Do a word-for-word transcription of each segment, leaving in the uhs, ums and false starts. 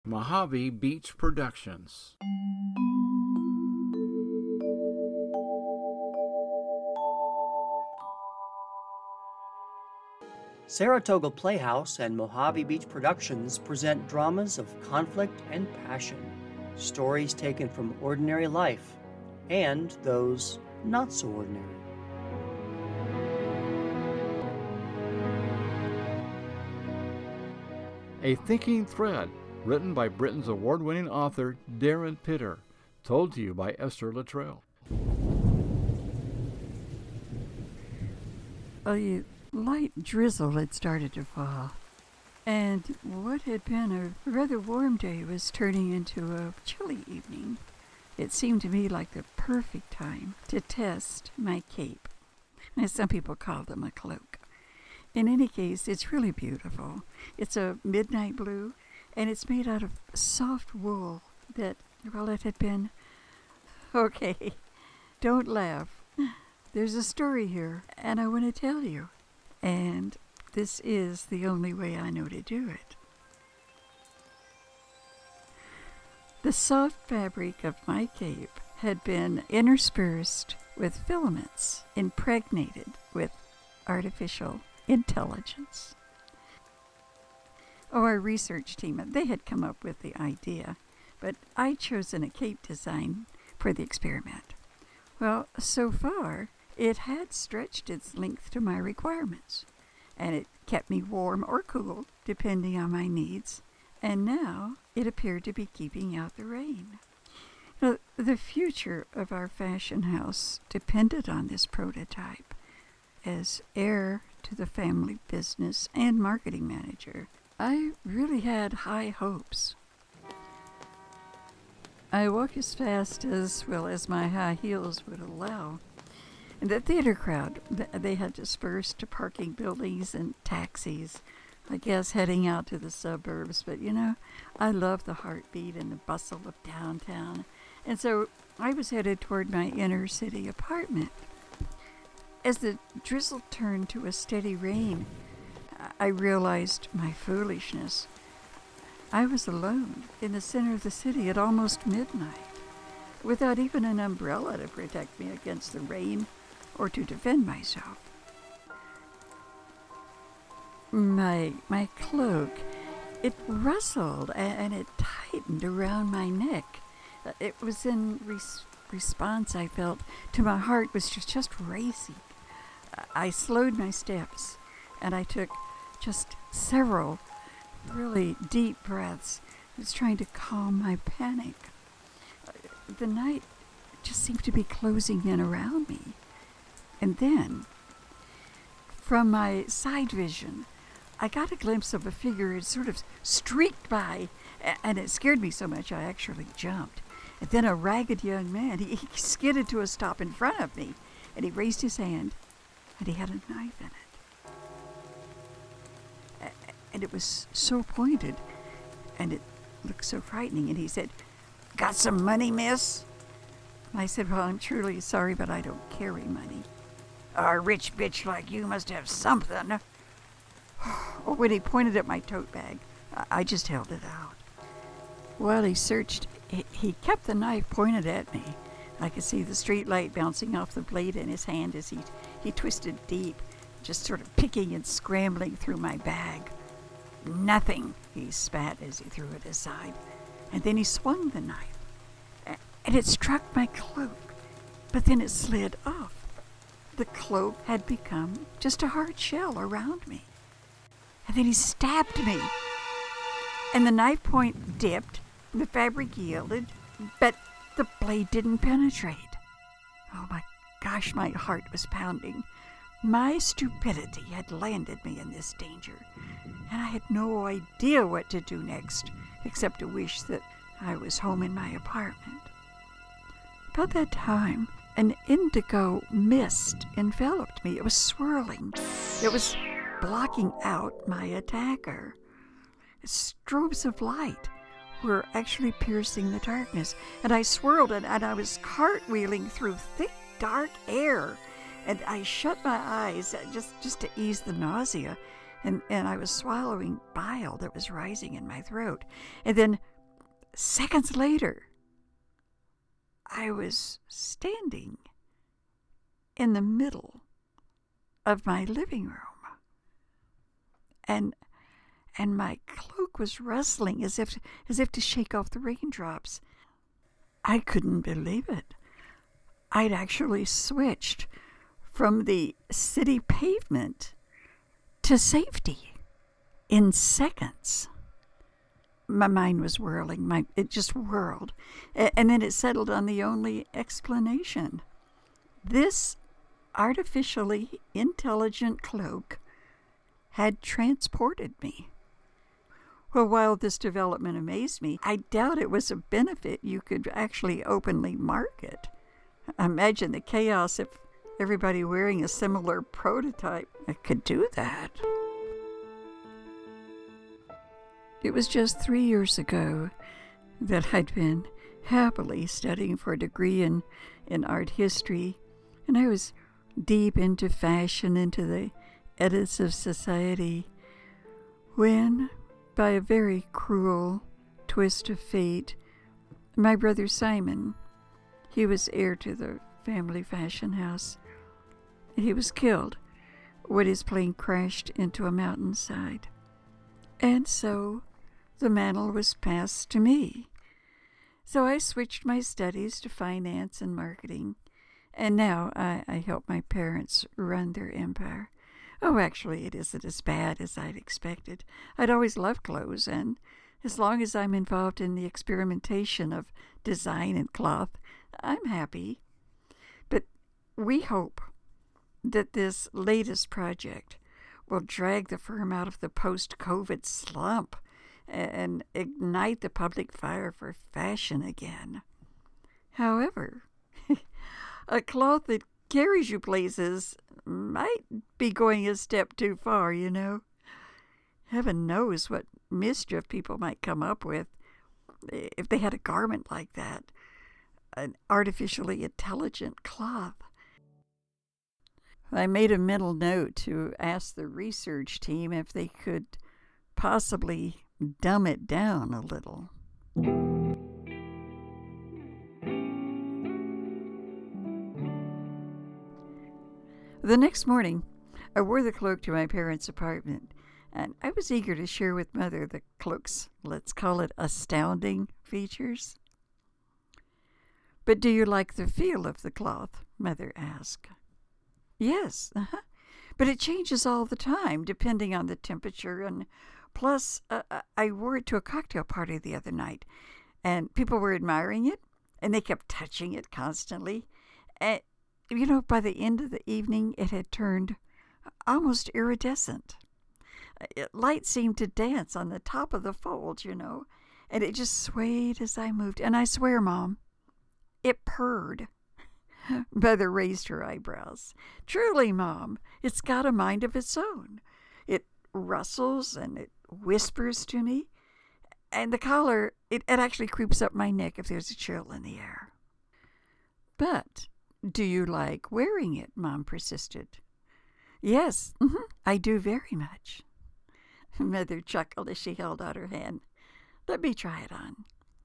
Mojave Beach Productions. Saratoga Playhouse and Mojave Beach Productions present dramas of conflict and passion, stories taken from ordinary life and those not so ordinary. A Thinking Thread, written by Britain's award-winning author Darren Pitter, told to you by Esther Luttrell. A light drizzle had started to fall, and what had been a rather warm day was turning into a chilly evening. It seemed to me like the perfect time to test my cape, as some people call them a cloak. In any case, it's really beautiful. It's a midnight blue, and it's made out of soft wool that, well, it had been... Okay, don't laugh. There's a story here, and I want to tell you. And this is the only way I know to do it. The soft fabric of my cape had been interspersed with filaments impregnated with artificial intelligence. Oh, our research team, they had come up with the idea, but I'd chosen a cape design for the experiment. Well, so far, it had stretched its length to my requirements, and it kept me warm or cool, depending on my needs, and now it appeared to be keeping out the rain. Now, the future of our fashion house depended on this prototype. As heir to the family business and marketing manager, I really had high hopes. I walked as fast as well as my high heels would allow. And the theater crowd, they had dispersed to parking buildings and taxis, I guess heading out to the suburbs. But, you know, I love the heartbeat and the bustle of downtown. And so I was headed toward my inner city apartment. As the drizzle turned to a steady rain, I realized my foolishness. I was alone in the center of the city at almost midnight, without even an umbrella to protect me against the rain or to defend myself. My my cloak, it rustled and it tightened around my neck. It was in res- response, I felt, to my heart was just, just racing. I slowed my steps and I took just several really deep breaths. I was trying to calm my panic. The night just seemed to be closing in around me. And then, from my side vision, I got a glimpse of a figure. It sort of streaked by, and it scared me so much I actually jumped. And then a ragged young man, he, he skidded to a stop in front of me, and he raised his hand, and he had a knife in it. And it was so pointed, and it looked so frightening, and he said, "Got some money, miss?" I said, "Well, I'm truly sorry, but I don't carry money." "A rich bitch like you must have something." Oh, when he pointed at my tote bag, I just held it out. While he searched, he, he kept the knife pointed at me. I could see the street light bouncing off the blade in his hand as he, he twisted deep, just sort of picking and scrambling through my bag. "Nothing," he spat as he threw it aside. And then he swung the knife, and it struck my cloak, but then it slid off. The cloak had become just a hard shell around me. And then he stabbed me, and the knife point dipped, the fabric yielded, but the blade didn't penetrate. Oh my gosh, my heart was pounding. My stupidity had landed me in this danger, and I had no idea what to do next, except to wish that I was home in my apartment. About that time, an indigo mist enveloped me. It was swirling. It was blocking out my attacker. Strobes of light were actually piercing the darkness, and I swirled and, and I was cartwheeling through thick, dark air. And I shut my eyes just, just to ease the nausea, and, and I was swallowing bile that was rising in my throat. And then seconds later, I was standing in the middle of my living room. And and my cloak was rustling as if as if to shake off the raindrops. I couldn't believe it. I'd actually switched from the city pavement to safety in seconds. My mind was whirling. My it just whirled. And then it settled on the only explanation. This artificially intelligent cloak had transported me. Well, while this development amazed me, I doubt it was a benefit you could actually openly market. Imagine the chaos if everybody wearing a similar prototype could do that. It was just three years ago that I'd been happily studying for a degree in, in art history, and I was deep into fashion, into the edits of society, when, by a very cruel twist of fate, my brother Simon, he was heir to the family fashion house, he was killed when his plane crashed into a mountainside. And so the mantle was passed to me. So I switched my studies to finance and marketing, and now I, I help my parents run their empire. Oh, actually, it isn't as bad as I'd expected. I'd always loved clothes, and as long as I'm involved in the experimentation of design and cloth, I'm happy. But we hope that this latest project will drag the firm out of the post-COVID slump and ignite the public fire for fashion again. However, a cloth that carries you places might be going a step too far, you know. Heaven knows what mischief people might come up with if they had a garment like that, an artificially intelligent cloth. I made a mental note to ask the research team if they could possibly dumb it down a little. The next morning, I wore the cloak to my parents' apartment, and I was eager to share with Mother the cloak's, let's call it, astounding features. "But do you like the feel of the cloth?" Mother asked. "Yes, uh-huh. But it changes all the time, depending on the temperature, and plus, uh, I wore it to a cocktail party the other night, and people were admiring it, and they kept touching it constantly. And, you know, by the end of the evening, it had turned almost iridescent. Light seemed to dance on the top of the fold, you know, and it just swayed as I moved. And I swear, Mom, it purred." Mother raised her eyebrows. "Truly, Mom, it's got a mind of its own. It rustles and it whispers to me, and the collar, it, it actually creeps up my neck if there's a chill in the air." "But do you like wearing it?" Mom persisted. "Yes, mm-hmm, I do very much." Mother chuckled as she held out her hand. "Let me try it on."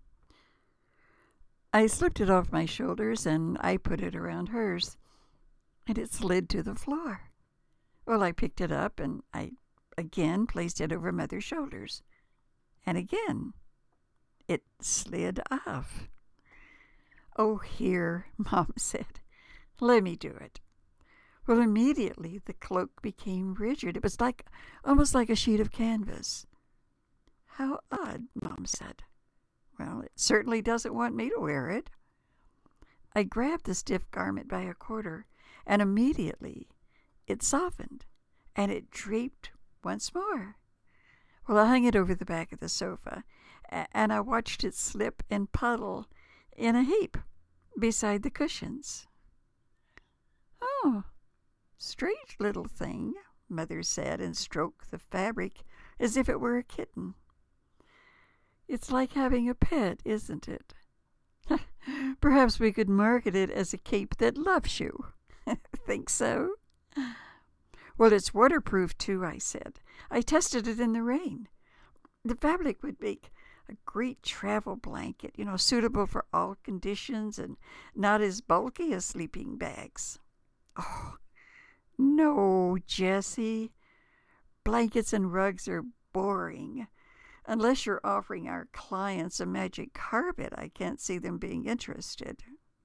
I slipped it off my shoulders and I put it around hers, and it slid to the floor. Well, I picked it up and I again placed it over Mother's shoulders, and again it slid off. "Oh, here," Mom said. "Let me do it." Well, immediately the cloak became rigid. It was like, almost like a sheet of canvas. "How odd," Mom said. "Well, it certainly doesn't want me to wear it." I grabbed the stiff garment by a quarter, and immediately it softened, and it draped once more. Well, I hung it over the back of the sofa, and I watched it slip and puddle in a heap beside the cushions. "Oh, strange little thing," Mother said, and stroked the fabric as if it were a kitten. "It's like having a pet, isn't it? Perhaps we could market it as a cape that loves you." "Think so?" "Well, it's waterproof, too," I said. "I tested it in the rain. The fabric would make a great travel blanket, you know, suitable for all conditions and not as bulky as sleeping bags. Oh, no, Jessie. Blankets and rugs are boring. Unless you're offering our clients a magic carpet, I can't see them being interested.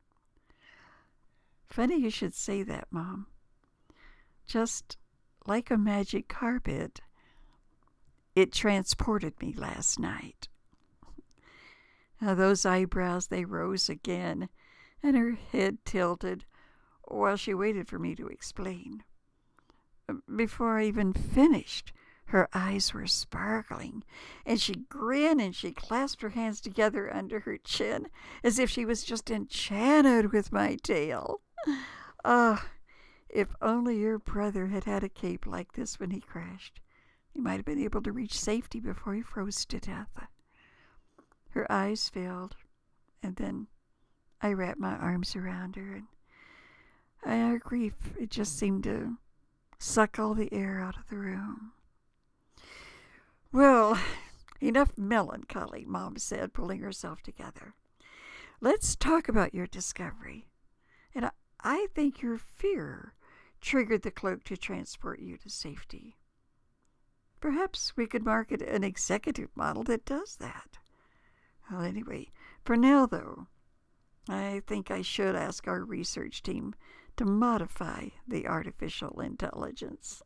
Funny you should say that, Mom. Just like a magic carpet, it transported me last night. Now those eyebrows, they rose again, and her head tilted while she waited for me to explain. Before I even finished, her eyes were sparkling, and she grinned and she clasped her hands together under her chin as if she was just enchanted with my tale. Ah, oh, if only your brother had had a cape like this when he crashed. He might have been able to reach safety before he froze to death. Her eyes filled, and then I wrapped my arms around her, and our grief, it just seemed to suck all the air out of the room. Well, enough melancholy, Mom said, pulling herself together. Let's talk about your discovery. And I, I think your fear triggered the cloak to transport you to safety. Perhaps we could market an executive model that does that. Well, anyway, for now, though, I think I should ask our research team to modify the artificial intelligence.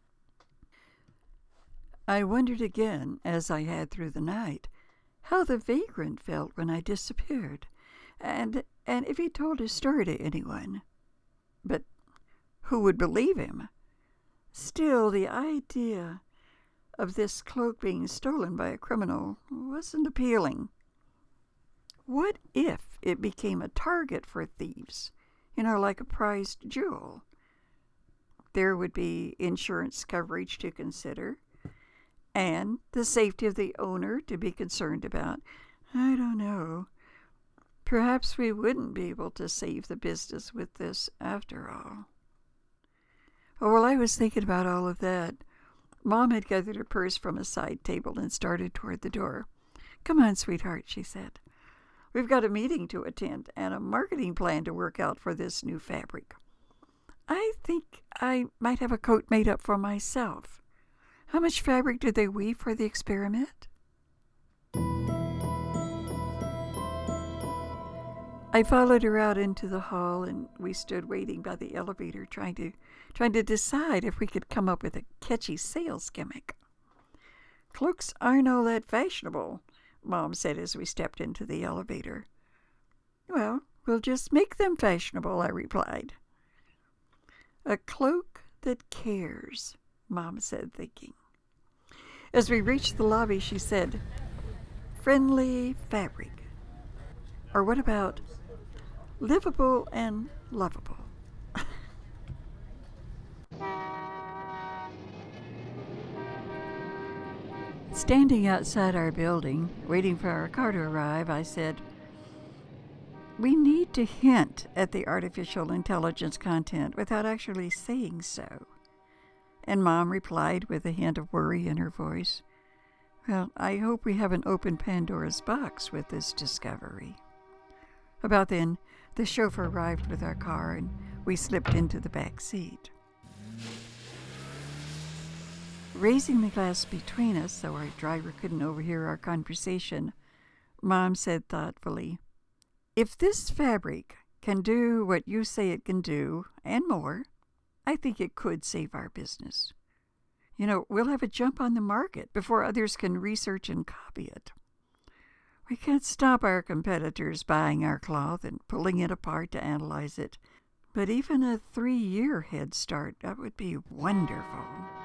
I wondered again, as I had through the night, how the vagrant felt when I disappeared, and and if he told his story to anyone. But who would believe him? Still, the idea of this cloak being stolen by a criminal wasn't appealing. What if it became a target for thieves, you know, like a prized jewel? There would be insurance coverage to consider, and the safety of the owner to be concerned about. I don't know. Perhaps we wouldn't be able to save the business with this after all. Oh, while I was thinking about all of that, Mom had gathered her purse from a side table and started toward the door. "Come on, sweetheart," she said. "We've got a meeting to attend and a marketing plan to work out for this new fabric. I think I might have a coat made up for myself. How much fabric did they weave for the experiment?" I followed her out into the hall, and we stood waiting by the elevator, trying to trying to decide if we could come up with a catchy sales gimmick. "Cloaks aren't all that fashionable," Mom said as we stepped into the elevator. "Well, we'll just make them fashionable," I replied. "A cloak that cares," Mom said, thinking. As we reached the lobby, she said, "Friendly fabric. Or what about livable and lovable?" Standing outside our building, waiting for our car to arrive, I said, "We need to hint at the artificial intelligence content without actually saying so." And Mom replied with a hint of worry in her voice, "Well, I hope we haven't opened Pandora's box with this discovery." About then, the chauffeur arrived with our car, and we slipped into the back seat. Raising the glass between us so our driver couldn't overhear our conversation, Mom said thoughtfully, "If this fabric can do what you say it can do, and more, I think it could save our business. You know, we'll have a jump on the market before others can research and copy it. We can't stop our competitors buying our cloth and pulling it apart to analyze it, but even a three-year head start, that would be wonderful."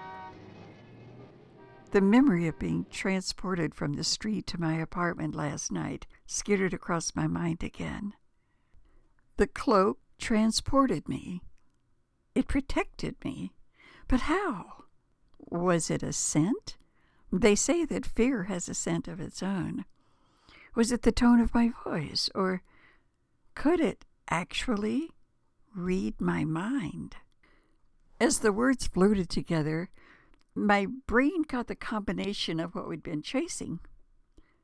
The memory of being transported from the street to my apartment last night skittered across my mind again. The cloak transported me. It protected me. But how? Was it a scent? They say that fear has a scent of its own. Was it the tone of my voice, or could it actually read my mind? As the words floated together, my brain caught the combination of what we'd been chasing.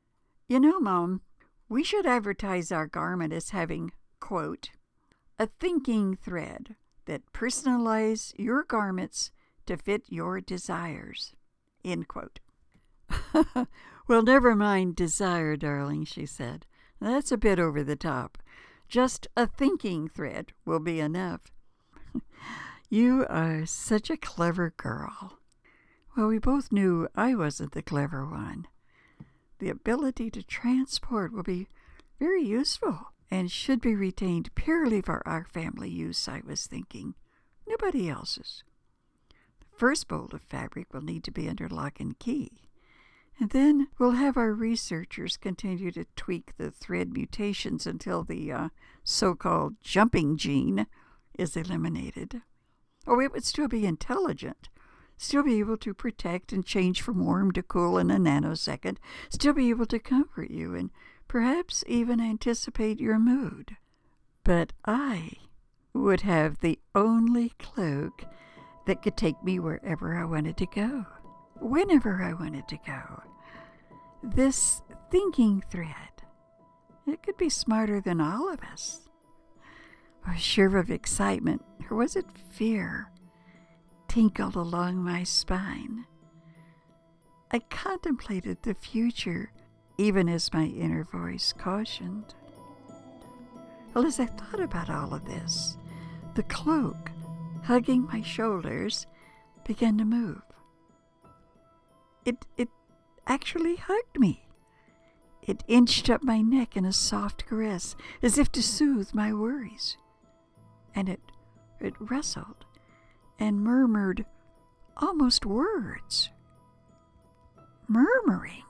You know, Mom, we should advertise our garment as having, quote, a thinking thread that personalize your garments to fit your desires, end quote. Well, never mind desire, darling, she said. That's a bit over the top. Just a thinking thread will be enough. You are such a clever girl. Well, we both knew I wasn't the clever one. The ability to transport will be very useful and should be retained purely for our family use, I was thinking. Nobody else's. The first bolt of fabric will need to be under lock and key. And then we'll have our researchers continue to tweak the thread mutations until the uh, so-called jumping gene is eliminated. Oh, it would still be intelligent, still be able to protect and change from warm to cool in a nanosecond, still be able to comfort you and perhaps even anticipate your mood. But I would have the only cloak that could take me wherever I wanted to go, whenever I wanted to go. This thinking thread, it could be smarter than all of us. A shiver of excitement, or was it fear, tinkled along my spine. I contemplated the future, even as my inner voice cautioned. Well, as I thought about all of this, the cloak, hugging my shoulders, began to move. It, it actually hugged me. It inched up my neck in a soft caress, as if to soothe my worries. And it, it wrestled and murmured almost words. Murmuring.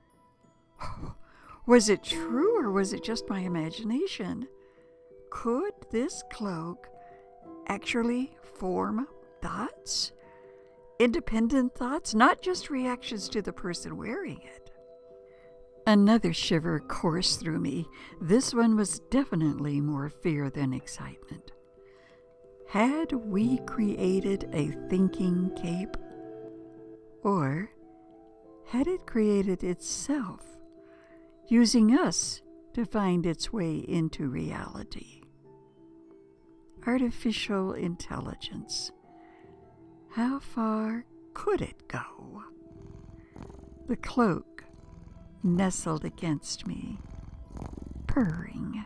Was it true or was it just my imagination? Could this cloak actually form thoughts? Independent thoughts, not just reactions to the person wearing it. Another shiver coursed through me. This one was definitely more fear than excitement. Had we created a thinking cape? Or had it created itself, using us to find its way into reality? Artificial intelligence. How far could it go? The cloak nestled against me, purring.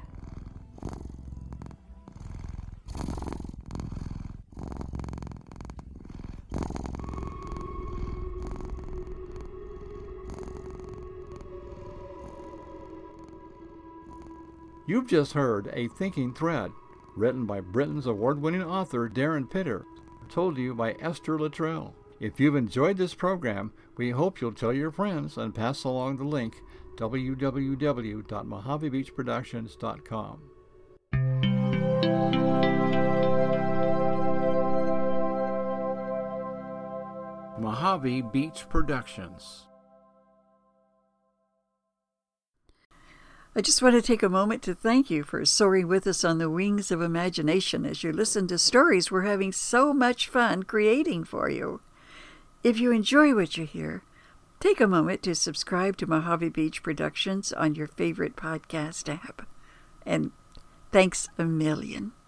You've just heard A Thinking Thread, written by Britain's award-winning author Darren Pitter, told to you by Esther Luttrell. If you've enjoyed this program, we hope you'll tell your friends and pass along the link w w w dot mojave beach productions dot com. Mojave Beach Productions. I just want to take a moment to thank you for soaring with us on the wings of imagination as you listen to stories we're having so much fun creating for you. If you enjoy what you hear, take a moment to subscribe to Mojave Beach Productions on your favorite podcast app. And thanks a million.